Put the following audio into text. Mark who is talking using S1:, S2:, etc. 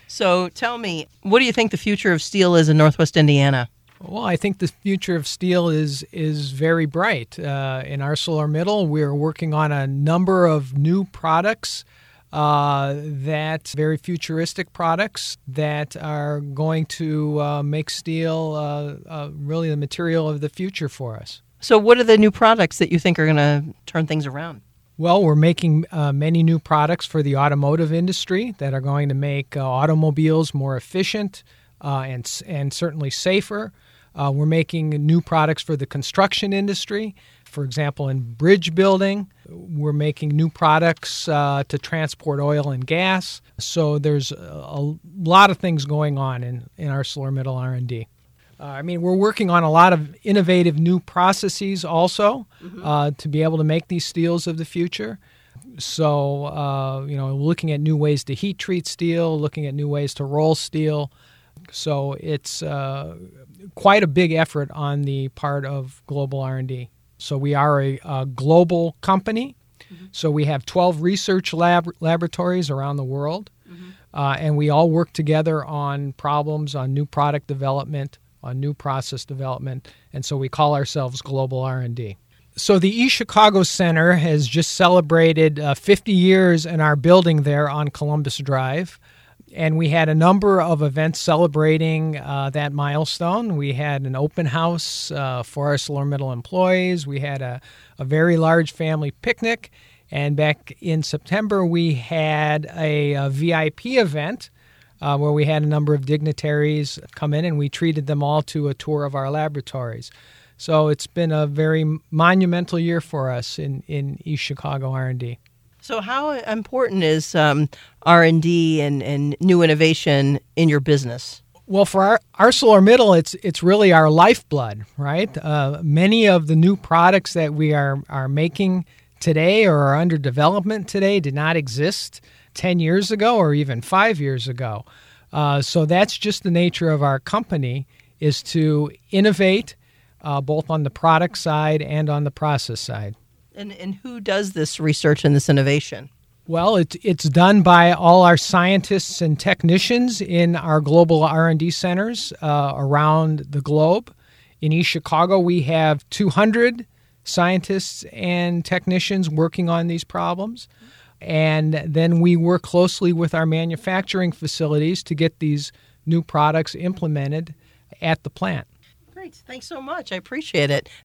S1: So tell me, what do you think the future of steel is in Northwest Indiana?
S2: Well, I think the future of steel is very bright. In ArcelorMittal, we're working on a number of new products that very futuristic products that are going to make steel really the material of the future for us.
S1: So what are the new products that you think are going to turn things around?
S2: Well, we're making many new products for the automotive industry that are going to make automobiles more efficient and certainly safer. We're making new products for the construction industry. For example, in bridge building, we're making new products to transport oil and gas. So there's a lot of things going on in ArcelorMittal R&D. We're working on a lot of innovative new processes also to be able to make these steels of the future. So, looking at new ways to heat treat steel, looking at new ways to roll steel. So it's quite a big effort on the part of global R&D. So we are a global company. So we have 12 research laboratories around the world, and we all work together on problems, on new product development, on new process development, and so we call ourselves Global R&D. So the East Chicago Center has just celebrated 50 years in our building there on Columbus Drive. And we had a number of events celebrating that milestone. We had an open house for ArcelorMittal employees. We had a very large family picnic. And back in September, we had a VIP event where we had a number of dignitaries come in, and we treated them all to a tour of our laboratories. So it's been a very monumental year for us in East Chicago R&D.
S1: So how important is R&D and new innovation in your business?
S2: Well, for ArcelorMittal, it's really our lifeblood, right? Many of the new products that we are making today or are under development today did not exist 10 years ago or even 5 years ago. So that's just the nature of our company, is to innovate both on the product side and on the process side.
S1: And who does this research and this innovation?
S2: Well, it's done by all our scientists and technicians in our global R&D centers around the globe. In East Chicago, we have 200 scientists and technicians working on these problems. And then we work closely with our manufacturing facilities to get these new products implemented at the plant.
S1: Great. Thanks so much. I appreciate it.